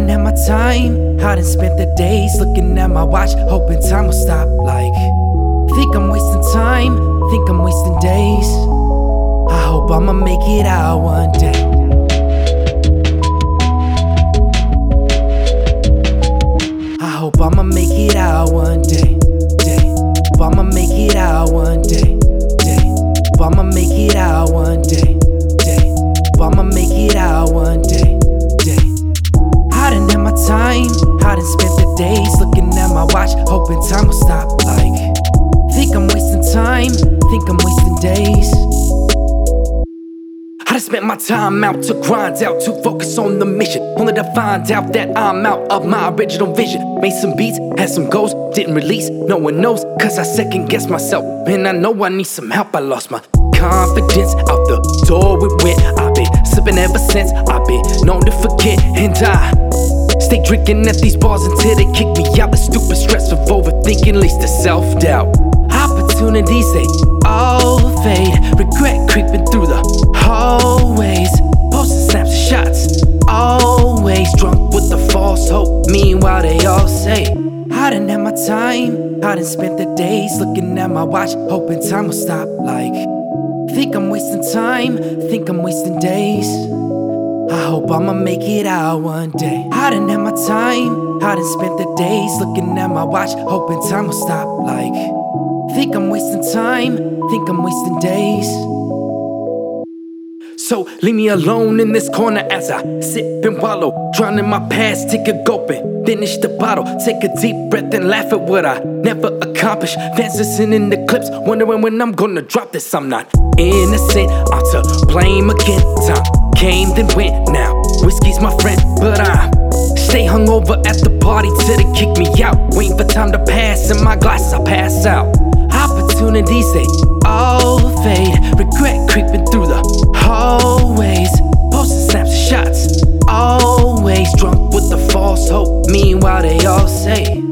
done had my time. I done spent the days looking at my watch, hoping time will stop. Like, think I'm wasting time, think I'm wasting days. I hope I'ma make it out one day. I hope I'ma make it out one day. Hope I'ma make it out one day. Hope I'ma make it out one day. Hope I'ma make it out one day. I done had my time, I done spent the days looking at my watch, hoping time will stop. Like, think I'm wasting time, think I'm wasting days. I done spent my time out to grind out, to focus on the mission, only to find out that I'm out of my original vision. Made some beats, had some goals, didn't release, no one knows, cause I second guessed myself. Man, I know I need some help, I lost my confidence, out the door it went. I've been slipping ever since, I've been known to forget. And I stay drinking at these bars until they kick me out. The stupid stress of overthinking leads to self-doubt. Opportunities, they all fade. Regret creeping through the hallways. Posting snaps and shots, always drunk with the false hope. Meanwhile they all say, I done had my time, I done spent the days looking at my watch, hoping time will stop. Like, think I'm wasting time, think I'm wasting days. I hope I'ma make it out one day. I done had my time, I done spent the days looking at my watch, hoping time will stop. Like, think I'm wasting time, think I'm wasting days. So leave me alone in this corner as I sip and wallow, drown in my past, take a gulp and finish the bottle. Take a deep breath and laugh at what I never accomplished. Fans listening in the clips, wondering when I'm gonna drop this. I'm not innocent, I'm to blame again. Time came then went, now whiskey's my friend, but I stay hungover at the party till they kick me out. Waiting for time to pass, in my glass I pass out. Opportunities, they all fade. Regret creeping through the hallways. Posting snaps and shots, always drunk with the false hope. Meanwhile they all say,